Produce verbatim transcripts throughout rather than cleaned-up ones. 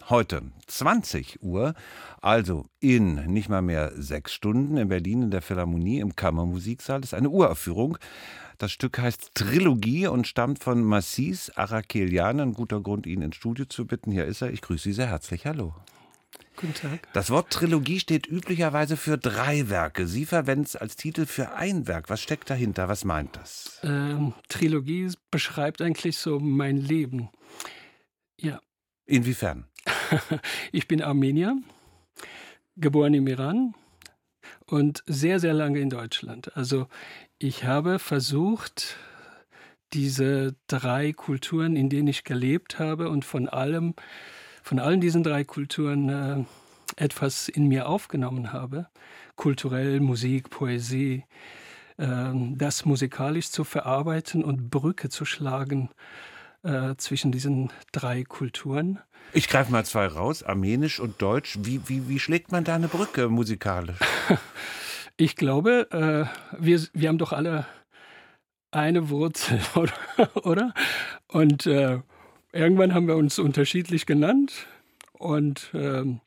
heute zwanzig Uhr, also in nicht mal mehr sechs Stunden in Berlin in der Philharmonie im Kammermusiksaal. Das ist eine Uraufführung. Das Stück heißt Trilogie und stammt von Massis Arakelian. Ein guter Grund, ihn ins Studio zu bitten. Hier ist er. Ich grüße Sie sehr herzlich. Hallo. Guten Tag. Das Wort Trilogie steht üblicherweise für drei Werke. Sie verwenden es als Titel für ein Werk. Was steckt dahinter? Was meint das? Ähm, Trilogie beschreibt eigentlich so mein Leben. Ja. Inwiefern? Ich bin Armenier, geboren im Iran und sehr, sehr lange in Deutschland. Also ich habe versucht, diese drei Kulturen, in denen ich gelebt habe und von allem, von allen diesen drei Kulturen äh, etwas in mir aufgenommen habe, kulturell, Musik, Poesie, äh, das musikalisch zu verarbeiten und Brücke zu schlagen äh, zwischen diesen drei Kulturen. Ich greife mal zwei raus, Armenisch und Deutsch. Wie, wie, wie schlägt man da eine Brücke musikalisch? Ich glaube, äh, wir, wir haben doch alle eine Wurzel, oder? oder? Und äh, irgendwann haben wir uns unterschiedlich genannt. Und ähm,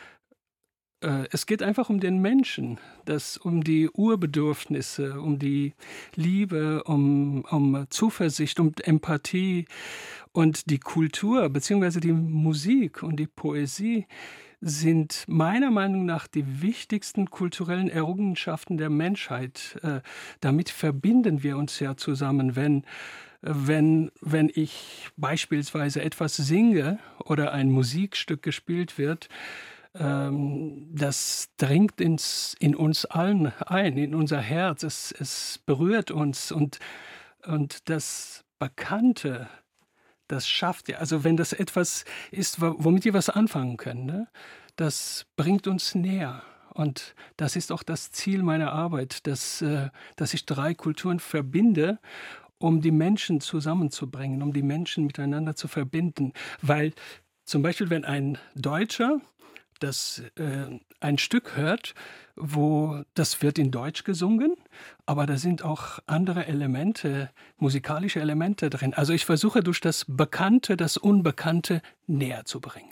äh, es geht einfach um den Menschen, das, um die Urbedürfnisse, um die Liebe, um, um Zuversicht, um Empathie. Und die Kultur beziehungsweise die Musik und die Poesie sind meiner Meinung nach die wichtigsten kulturellen Errungenschaften der Menschheit. Äh, damit verbinden wir uns ja zusammen, wenn, wenn, wenn ich beispielsweise etwas singe oder ein Musikstück gespielt wird. Ähm, das dringt ins, in uns allen ein, in unser Herz. Es, es berührt uns und, und das Bekannte, das schafft ja, also wenn das etwas ist, womit wir was anfangen können, ne? Das bringt uns näher. Und das ist auch das Ziel meiner Arbeit, dass, äh, dass ich drei Kulturen verbinde, um die Menschen zusammenzubringen, um die Menschen miteinander zu verbinden. Weil zum Beispiel, wenn ein Deutscher das äh, ein Stück hört, wo das wird in Deutsch gesungen, aber da sind auch andere Elemente, musikalische Elemente drin. Also ich versuche durch das Bekannte, das Unbekannte näher zu bringen.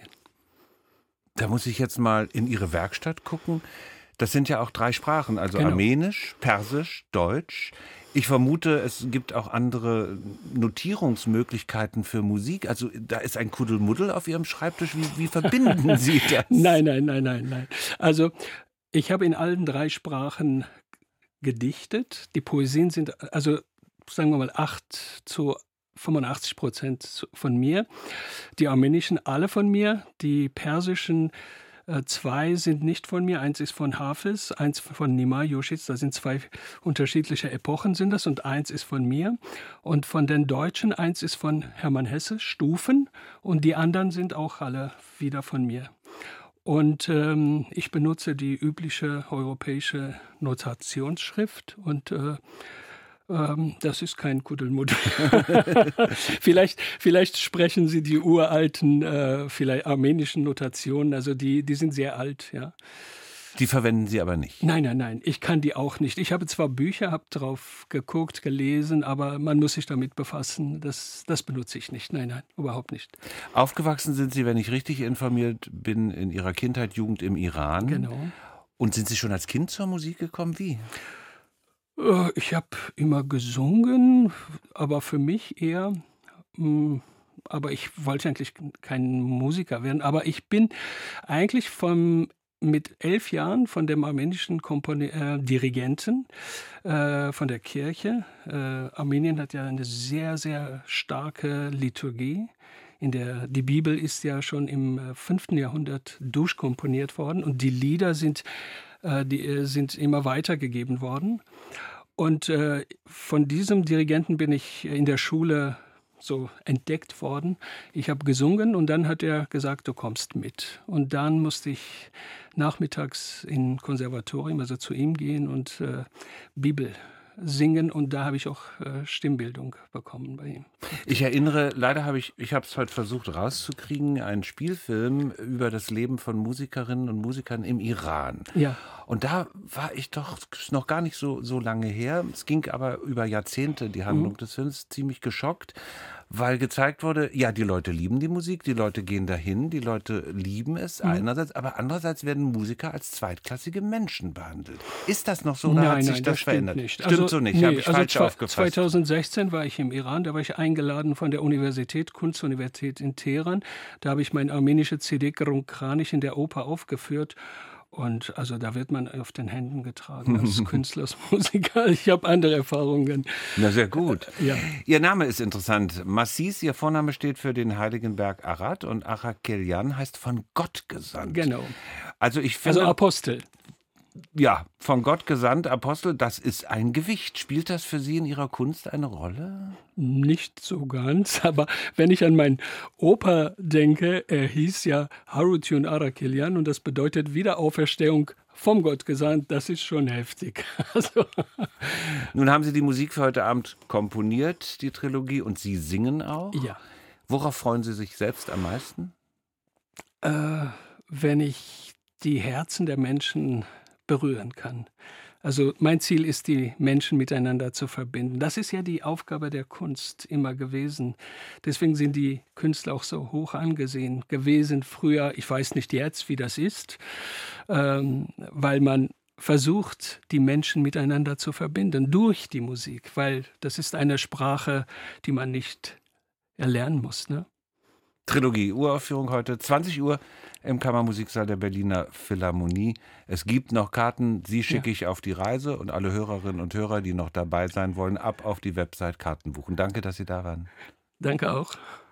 Da muss ich jetzt mal in Ihre Werkstatt gucken. Das sind ja auch drei Sprachen, also Genau. Armenisch, Persisch, Deutsch. Ich vermute, es gibt auch andere Notierungsmöglichkeiten für Musik. Also da ist ein Kuddelmuddel auf Ihrem Schreibtisch. Wie, wie verbinden Sie das? Nein, nein, nein, nein, nein. Also ich habe in allen drei Sprachen gedichtet. Die Poesien sind, also sagen wir mal, acht zu fünfundachtzig Prozent von mir. Die armenischen alle von mir. Die persischen Äh, zwei sind nicht von mir, eins ist von Hafiz, eins von Nimai Yushitz, das sind zwei unterschiedliche Epochen sind das und eins ist von mir. Und von den Deutschen, eins ist von Hermann Hesse, Stufen, und die anderen sind auch alle wieder von mir. Und ähm, ich benutze die übliche europäische Notationsschrift und äh, ähm, das ist kein Kuddelmuddel. vielleicht, vielleicht sprechen Sie die uralten, äh, vielleicht armenischen Notationen, also die, die sind sehr alt, ja. Die verwenden Sie aber nicht? Nein, nein, nein, ich kann die auch nicht. Ich habe zwar Bücher, habe drauf geguckt, gelesen, aber man muss sich damit befassen. Das, das benutze ich nicht. Nein, nein, überhaupt nicht. Aufgewachsen sind Sie, wenn ich richtig informiert bin, in Ihrer Kindheit, Jugend im Iran. Genau. Und sind Sie schon als Kind zur Musik gekommen? Wie? Ich habe immer gesungen, aber für mich eher, mh, aber ich wollte eigentlich kein Musiker werden, aber ich bin eigentlich vom, mit elf Jahren von dem armenischen Komponi äh, Dirigenten äh, von der Kirche. Äh, Armenien hat ja eine sehr, sehr starke Liturgie. In der, die Bibel ist ja schon im äh, fünften Jahrhundert durchkomponiert worden und die Lieder sind, äh, die, äh, sind immer weitergegeben worden. Und äh, von diesem Dirigenten bin ich in der Schule so entdeckt worden. Ich habe gesungen und dann hat er gesagt, du kommst mit. Und dann musste ich nachmittags in Konservatorium, also zu ihm gehen und äh, Bibel singen und da habe ich auch äh, Stimmbildung bekommen bei ihm. Ich erinnere, leider habe ich, ich habe es heute versucht rauszukriegen, einen Spielfilm über das Leben von Musikerinnen und Musikern im Iran. Ja. Und da war ich doch noch gar nicht so, so lange her. Es ging aber über Jahrzehnte, die Handlung mhm. des Films, ziemlich geschockt, weil gezeigt wurde, ja, die Leute lieben die Musik, die Leute gehen dahin, die Leute lieben es Mhm. einerseits, aber andererseits werden Musiker als zweitklassige Menschen behandelt. Ist das noch so oder hat Nein, sich nein, das das stimmt verändert? nicht. Stimmt Also, so nicht, habe nee, ich also falsch zwei aufgefasst. zweitausendsechzehn war ich im Iran, da war ich eingeladen von der Universität, Kunstuniversität in Teheran. Da habe ich meine armenische C D Kranich in der Oper aufgeführt. Und also da wird man auf den Händen getragen als Künstler, als Musiker. Ich habe andere Erfahrungen. Na, sehr gut. Ja. Ihr Name ist interessant. Massis, Ihr Vorname steht für den heiligen Berg Arad und Arakelian heißt von Gott gesandt. Genau. Also ich finde, Also Apostel. ja, von Gott gesandt, Apostel, das ist ein Gewicht. Spielt das für Sie in Ihrer Kunst eine Rolle? Nicht so ganz, aber wenn ich an meinen Opa denke, er hieß ja Harutjun Arakelian und das bedeutet Wiederauferstehung vom Gott gesandt, das ist schon heftig. Also, Nun haben Sie die Musik für heute Abend komponiert, die Trilogie, und Sie singen auch. ja, Worauf freuen Sie sich selbst am meisten? äh, wenn ich die Herzen der Menschen berühren kann. Also mein Ziel ist, die Menschen miteinander zu verbinden. Das ist ja die Aufgabe der Kunst immer gewesen. Deswegen sind die Künstler auch so hoch angesehen gewesen früher. Ich weiß nicht jetzt, wie das ist, ähm, weil man versucht, die Menschen miteinander zu verbinden durch die Musik, weil das ist eine Sprache, die man nicht erlernen muss, ne? Trilogie, Uraufführung heute, zwanzig Uhr im Kammermusiksaal der Berliner Philharmonie. Es gibt noch Karten, Sie schicke ich auf die Reise und alle Hörerinnen und Hörer, die noch dabei sein wollen, ab auf die Website Karten buchen. Danke, dass Sie da waren. Danke auch.